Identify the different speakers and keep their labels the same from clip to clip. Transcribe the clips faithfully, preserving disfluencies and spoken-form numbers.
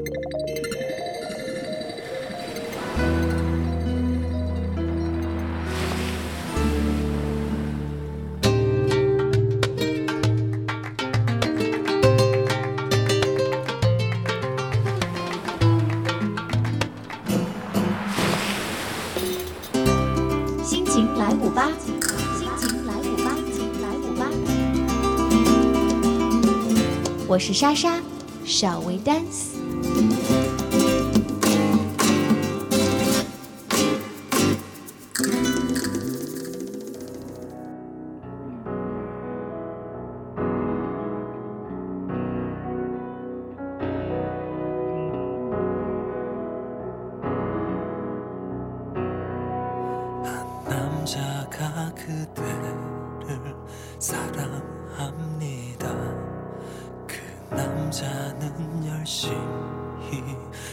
Speaker 1: 心情来五八，心情来五八，来五八。我是莎莎，稍微 dance。
Speaker 2: 남자가 그대를 사랑합니다. 그 남자는 열심히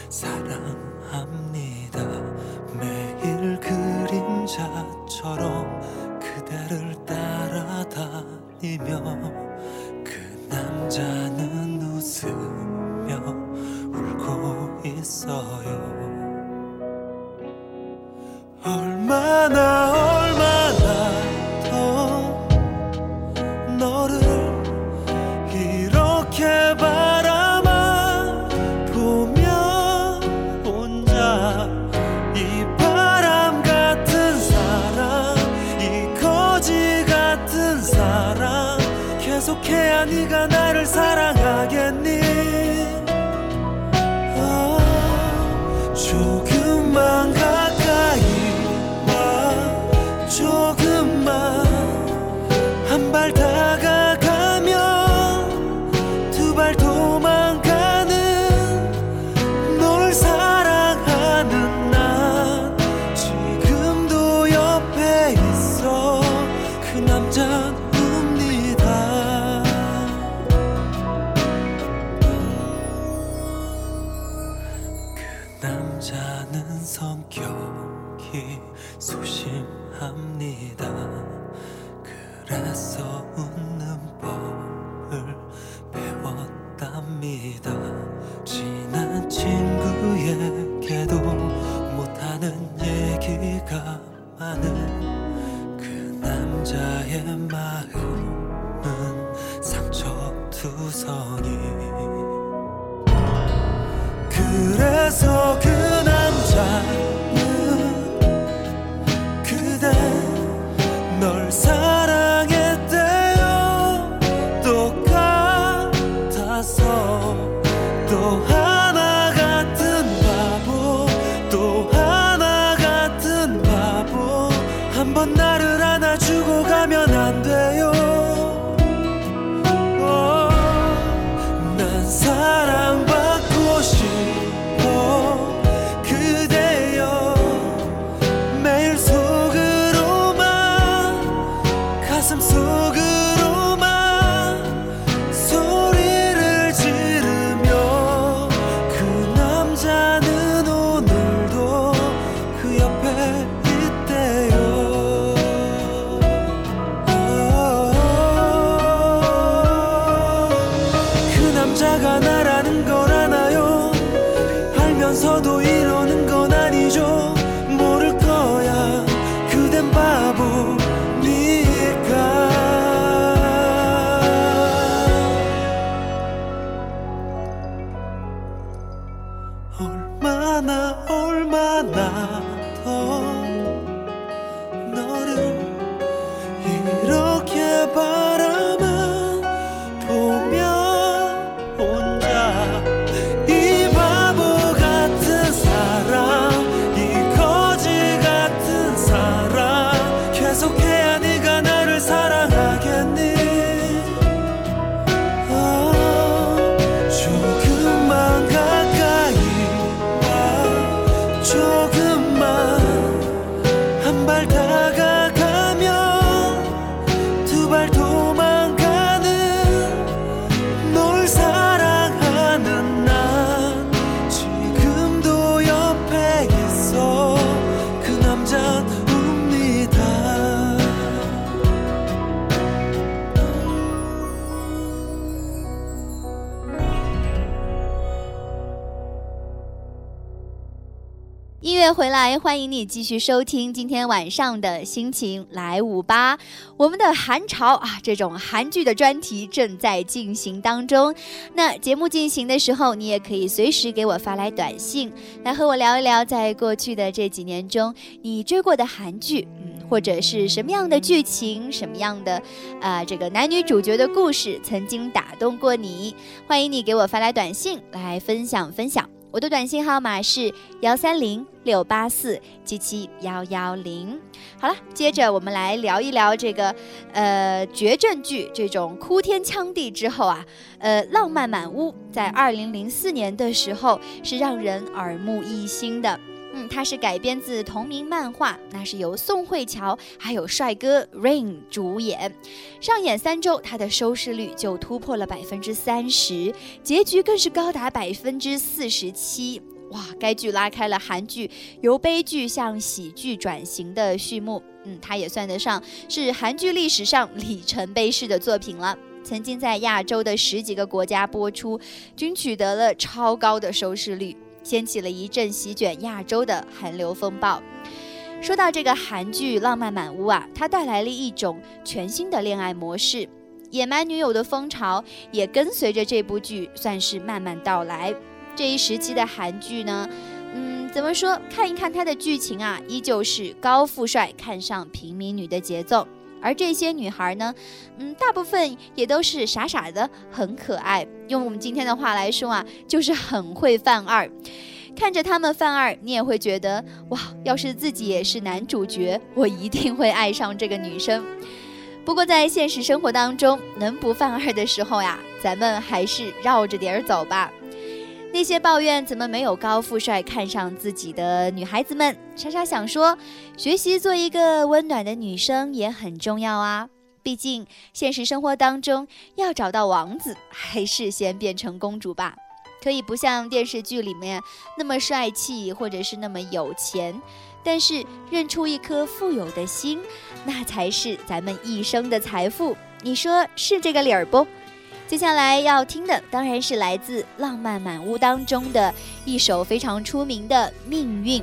Speaker 2: 사랑합니다. 매일 그림자처럼 그대를 따라다니며 그 남자는 웃으며 울고 있어요. 얼마나 얼마나 더 너를 이렇게 바라만 보며 혼자 이 바람 같은 사랑 이 거지 같은 사랑 계속해야 네가 나를 사랑하겠니? 어, 조금만 가까이 조금만 한 발 다가가면 두 발 도망가는 널 사랑하는 난 지금도 옆에 있어. 그 남자는 웁니다. 그 남자는 성격이 소심합니다. 그래서 웃는 법을 배웠답니다. 친한 친구에게도 못하는 얘기가 많은 그 남자의 마음은 상처투성이. 그래서 그 남자는 널 사랑했대요. 똑같아서 또 하나 같은 바보 또 하나 같은 바보 한 번 나를 안아주고 가면 안 돼요. 어, 난 사랑받고 싶어 그대여. 매일 가슴속으로만 소리를 지르며 그 남자는 오늘도 그 옆에 있대요. 그 남자가 나라는 걸 아나요? 알면서도 이러는 건 아니죠. 모를 거야 그댄 바보 얼마나 얼마나 더 너를 이렇게 바라만 보며 혼자 이 바보 같은 사랑 이 거지 같은 사랑 계속해야 네가 나를 사랑하겠니? 어, 조금만 가까이 조금만
Speaker 3: 音乐回来，欢迎你继续收听今天晚上的心情来五八。我们的韩潮啊，这种韩剧的专题正在进行当中。那节目进行的时候，你也可以随时给我发来短信，来和我聊一聊，在过去的这几年中，你追过的韩剧，嗯，或者是什么样的剧情，什么样的啊、呃、这个男女主角的故事曾经打动过你？欢迎你给我发来短信来分享分享。我的短信号码是幺三零六八四七七幺幺零。好了，接着我们来聊一聊这个呃绝症剧这种哭天抢地之后啊，呃浪漫满屋在二零零四年的时候是让人耳目一新的。嗯，它是改编自同名漫画，那是由宋慧乔还有帅哥 Rain 主演。上演三周，它的收视率就突破了百分之三十，结局更是高达百分之四十七。哇，该剧拉开了韩剧由悲剧向喜剧转型的序幕。嗯，它也算得上是韩剧历史上里程碑式的作品了。曾经在亚洲的十几个国家播出，均取得了超高的收视率，掀起了一阵席卷亚洲的韩流风暴。说到这个韩剧《浪漫满屋》啊，它带来了一种全新的恋爱模式，野蛮女友的风潮也跟随着这部剧算是慢慢到来。这一时期的韩剧呢，嗯，怎么说？看一看它的剧情啊，依旧是高富帅看上平民女的节奏。而这些女孩呢，嗯，大部分也都是傻傻的，很可爱。用我们今天的话来说啊，就是很会犯二。看着他们犯二，你也会觉得，哇，要是自己也是男主角，我一定会爱上这个女生。不过在现实生活当中，能不犯二的时候呀，咱们还是绕着点走吧。那些抱怨怎么没有高富帅看上自己的女孩子们，莎莎想说，学习做一个温暖的女生也很重要啊。毕竟现实生活当中要找到王子，还是先变成公主吧。可以不像电视剧里面那么帅气，或者是那么有钱，但是认出一颗富有的心，那才是咱们一生的财富。你说是这个理儿不？接下来要听的当然是来自《浪漫满屋》当中的一首非常出名的《命运》。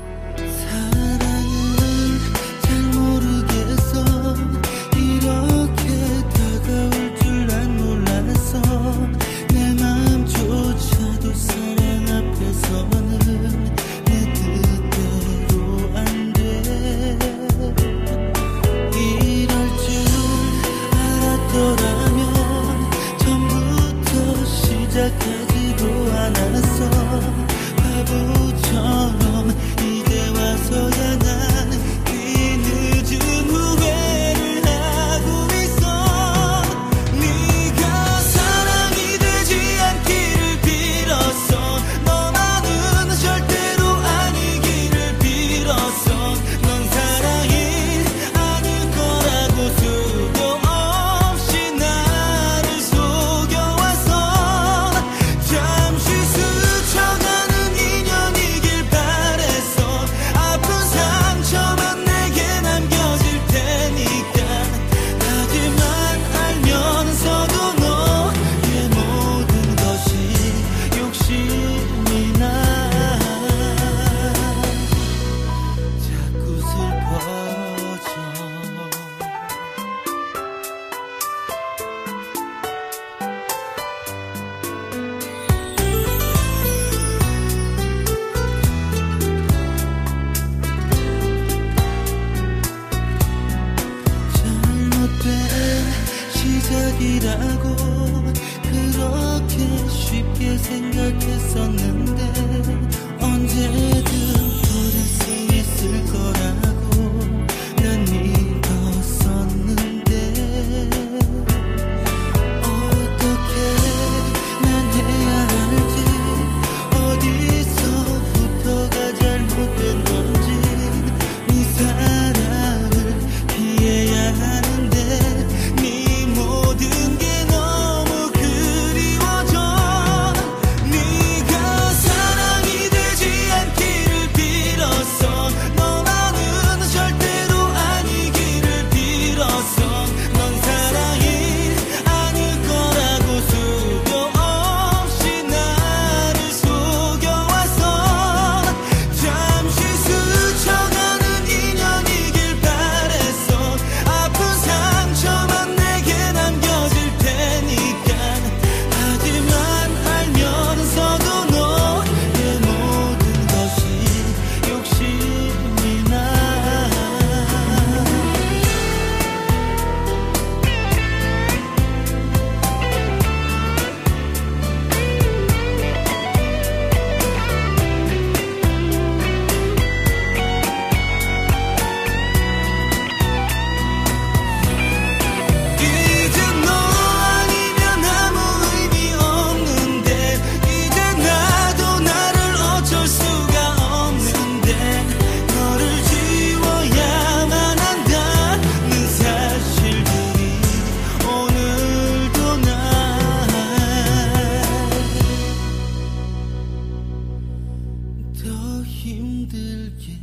Speaker 2: 힘들게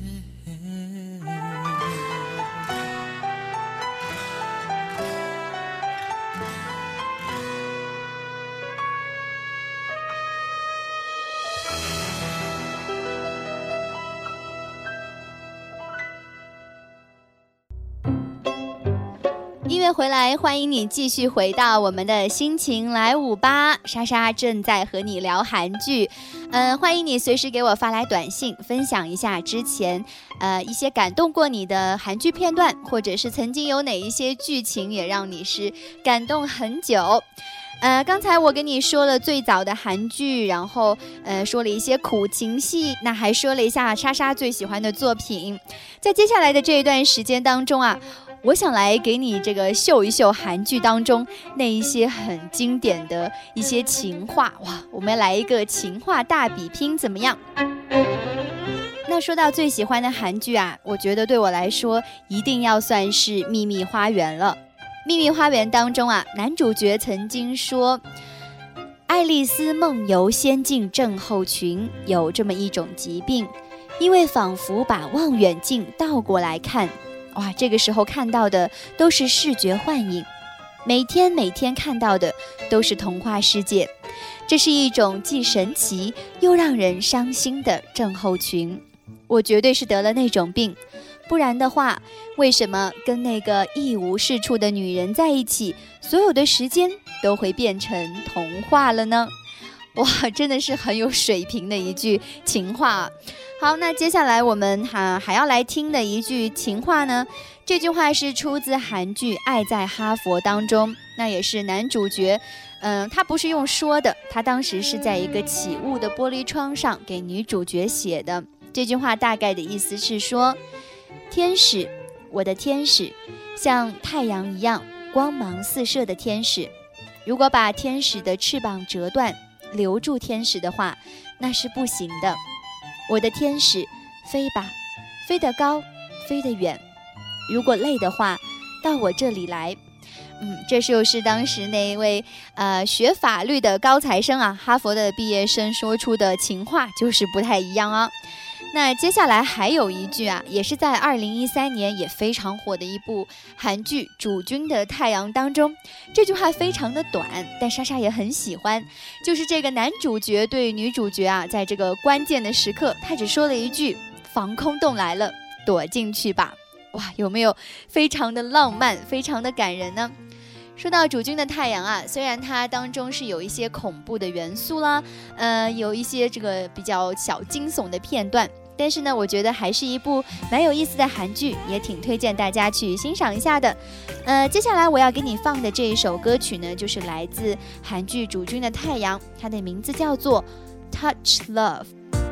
Speaker 3: 音乐回来，欢迎你继续回到我们的心情来五八，莎莎正在和你聊韩剧。嗯，欢迎你随时给我发来短信，分享一下之前呃一些感动过你的韩剧片段，或者是曾经有哪一些剧情也让你是感动很久。呃，刚才我跟你说了最早的韩剧，然后呃说了一些苦情戏，那还说了一下莎莎最喜欢的作品。在接下来的这一段时间当中啊，我想来给你这个秀一秀韩剧当中那一些很经典的一些情话。哇，我们来一个情话大比拼怎么样？那说到最喜欢的韩剧啊，我觉得对我来说一定要算是《秘密花园》了。《秘密花园》当中啊，男主角曾经说，爱丽丝梦游仙境症候群有这么一种疾病，因为仿佛把望远镜倒过来看，哇，这个时候看到的都是视觉幻影，每天每天看到的都是童话世界，这是一种既神奇又让人伤心的症候群。我绝对是得了那种病，不然的话，为什么跟那个一无是处的女人在一起，所有的时间都会变成童话了呢？哇，真的是很有水平的一句情话。好，那接下来我们还还要来听的一句情话呢，这句话是出自韩剧《爱在哈佛》当中，那也是男主角嗯、呃，他不是用说的，他当时是在一个起雾的玻璃窗上给女主角写的。这句话大概的意思是说，天使，我的天使，像太阳一样光芒四射的天使，如果把天使的翅膀折断，留住天使的话，那是不行的。我的天使，飞吧，飞得高，飞得远，如果累的话，到我这里来。嗯，这就是当时那一位呃学法律的高材生啊，哈佛的毕业生说出的情话，就是不太一样啊。那接下来还有一句啊，也是在二零一三年也非常火的一部韩剧《主君的太阳》当中，这句话非常的短，但莎莎也很喜欢，就是这个男主角对女主角啊，在这个关键的时刻，他只说了一句防空洞来了，躲进去吧。哇，有没有非常的浪漫，非常的感人呢？说到《主君的太阳》啊，虽然它当中是有一些恐怖的元素啦，呃，有一些这个比较小惊悚的片段，但是呢，我觉得还是一部蛮有意思的韩剧，也挺推荐大家去欣赏一下的。呃，接下来我要给你放的这一首歌曲呢，就是来自韩剧《主君的太阳》，它的名字叫做 Touch Love。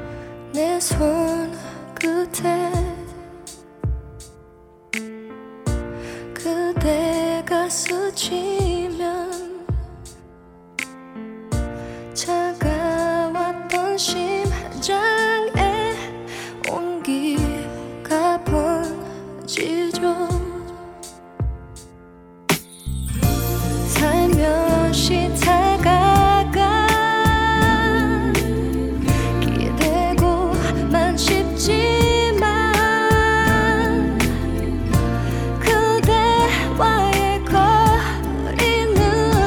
Speaker 4: 내 손 끝에 그대가 스치면 차가웠던 심장에 온기가 번지죠. 살며시 다가가 기대고만 싶지만 그대와의 거리는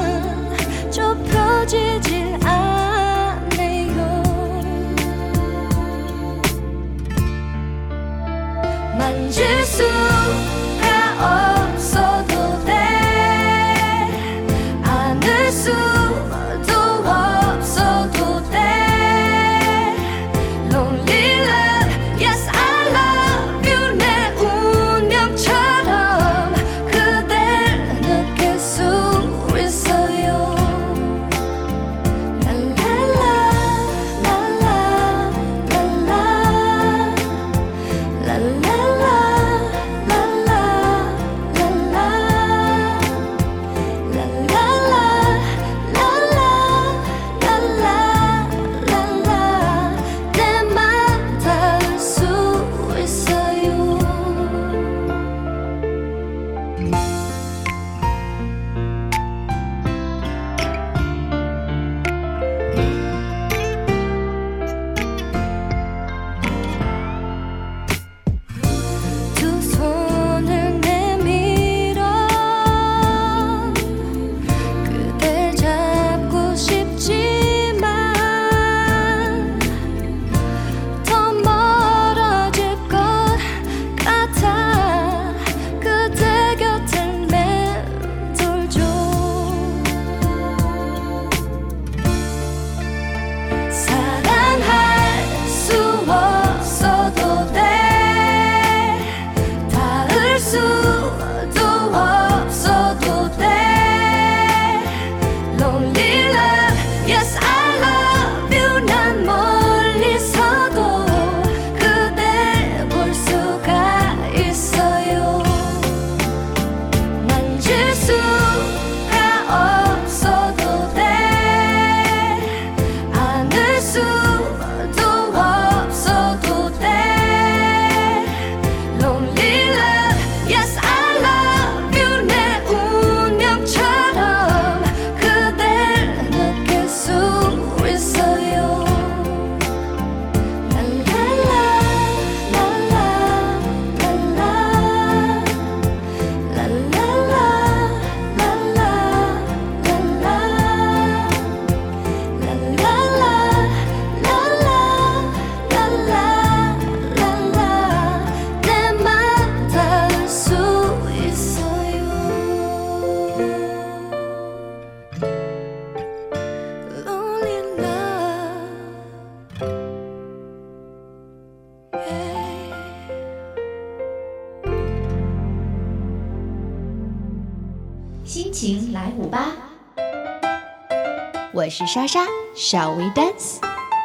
Speaker 4: 좁혀지질 않네요. 만질 수가 없어도 돼, 안을 수도 없어도 돼. Lonely love, yes I love you. 내 운명처럼 그댈 느낄 수 있어요. 랄랄라 랄라 랄라 랄랄라 랄라
Speaker 1: 心情来五八，
Speaker 3: 我是莎莎 ，Shall we dance？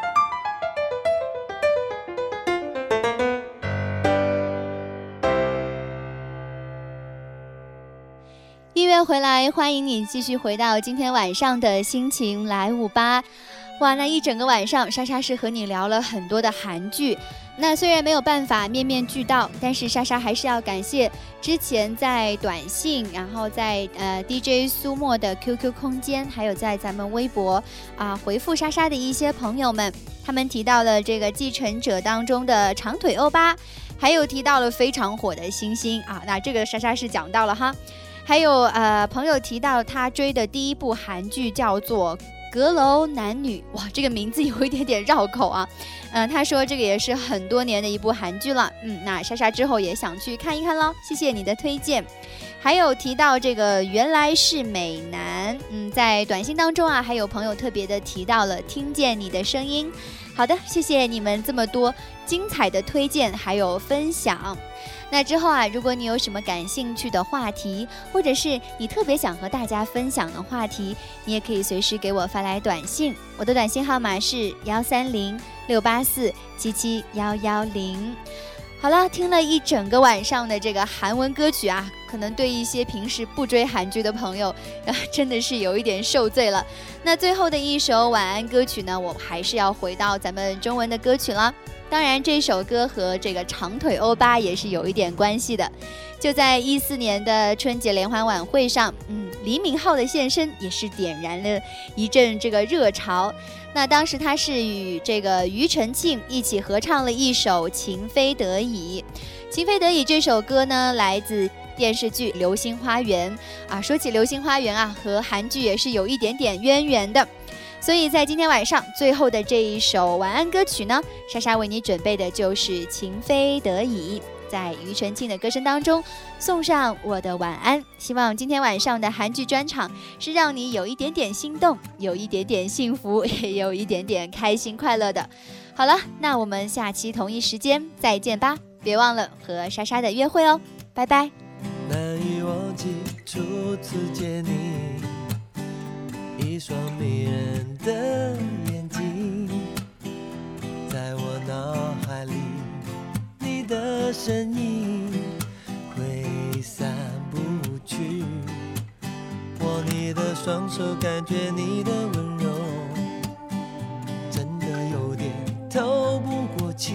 Speaker 3: 音乐回来，欢迎你继续回到今天晚上的心情来五八。哇，那一整个晚上，莎莎是和你聊了很多的韩剧。那虽然没有办法面面俱到，但是莎莎还是要感谢之前在短信，然后在呃 D J 苏沫的 Q Q 空间，还有在咱们微博啊、呃、回复莎莎的一些朋友们，他们提到了这个《继承者》当中的长腿欧巴，还有提到了非常火的星星啊，那这个莎莎是讲到了哈。还有呃朋友提到他追的第一部韩剧叫做阁楼男女，哇，这个名字有一点点绕口啊。嗯、呃，他说这个也是很多年的一部韩剧了。嗯，那莎莎之后也想去看一看咯，谢谢你的推荐。还有提到这个原来是美男，嗯，在短信当中啊，还有朋友特别的提到了听见你的声音。好的，谢谢你们这么多精彩的推荐还有分享。那之后啊，如果你有什么感兴趣的话题，或者是你特别想和大家分享的话题，你也可以随时给我发来短信，我的短信号码是幺三零六八四七七幺幺零。好了，听了一整个晚上的这个韩文歌曲啊，可能对一些平时不追韩剧的朋友啊，真的是有一点受罪了。那最后的一首晚安歌曲呢，我还是要回到咱们中文的歌曲了。当然这首歌和这个长腿欧巴也是有一点关系的。就在一四年的春节联欢晚会上，嗯，李敏镐的现身也是点燃了一阵这个热潮。那当时他是与这个庾澄庆一起合唱了一首《情非得已》。《情非得已》这首歌呢，来自电视剧《流星花园》啊。说起《流星花园》啊，和韩剧也是有一点点渊源的。所以在今天晚上最后的这一首晚安歌曲呢，莎莎为你准备的就是《情非得已》，在庾澄庆的歌声当中送上我的晚安。希望今天晚上的韩剧专场是让你有一点点心动，有一点点幸福，也有一点点开心快乐的。好了，那我们下期同一时间再见吧，别忘了和莎莎的约会哦，拜拜。
Speaker 2: 难以忘记初次见你，一双迷人的眼睛，在我脑海里，你的身影挥散不去。握你的双手，感觉你的温柔，真的有点透不过气。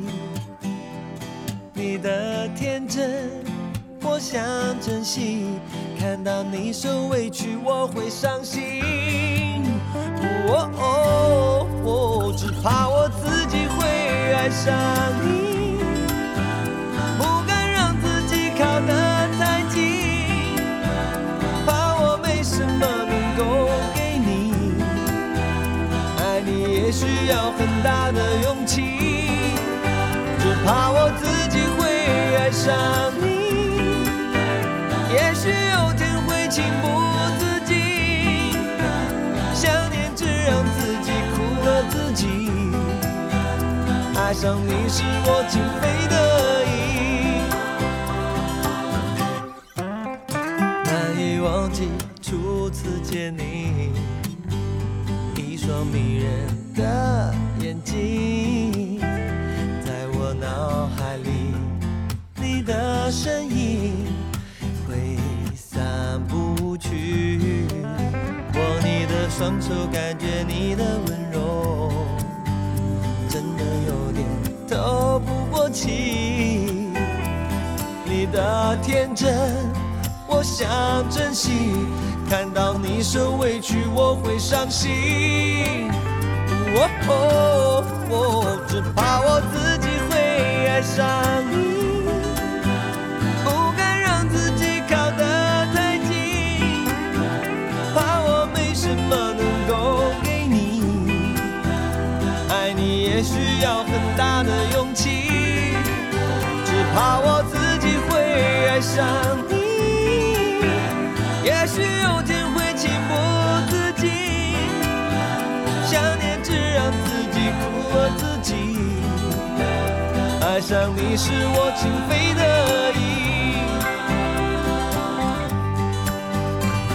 Speaker 2: 你的天真，我想珍惜。看到你受委屈，我会伤心。哦哦哦，只怕我自己会爱上你，不敢让自己靠得太近，怕我没什么能够给你。爱你也需要很大的勇气，只怕我自己会爱上你。也许有天会情不自禁，想念只让自己苦了自己。爱上你是我情非得已，难以忘记初次见你，一双迷人的眼睛，在我脑海里，你的身影挥散不去。握你的双手，感觉你的温柔，真的有点透不过气。你的天真，我想珍惜。看到你受委屈，我会伤心。哦哦哦，只怕我自己会爱上你。也需要很大的勇气，只怕我自己会爱上你。也许有天会情不自禁，想念只让自己苦了自己。爱上你是我情非得已。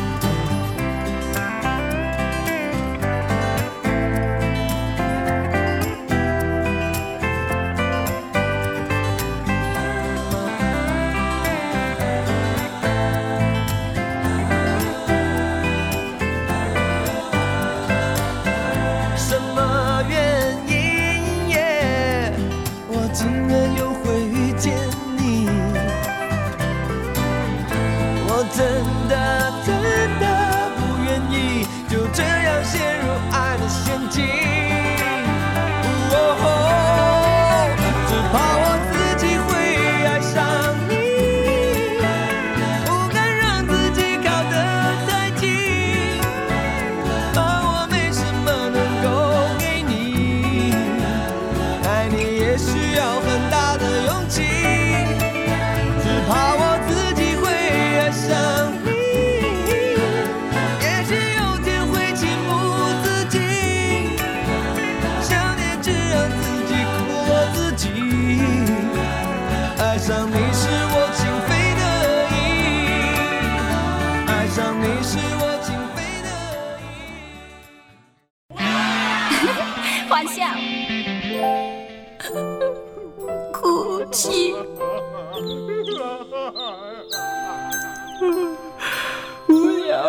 Speaker 2: 爱你也需要很大的勇气，只怕我自己会爱上你。也许有天会情不自禁，想念只让自己苦了自己。爱上你是我情非得已，爱上你是我情非得已。
Speaker 4: 幻想，哭泣，无聊，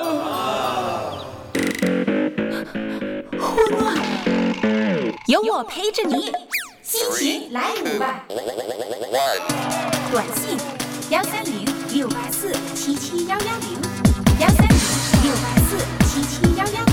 Speaker 4: 混乱，有我陪着你，心情来五吧。短信幺三零六八四七七幺幺零，幺三零六八四七七幺幺。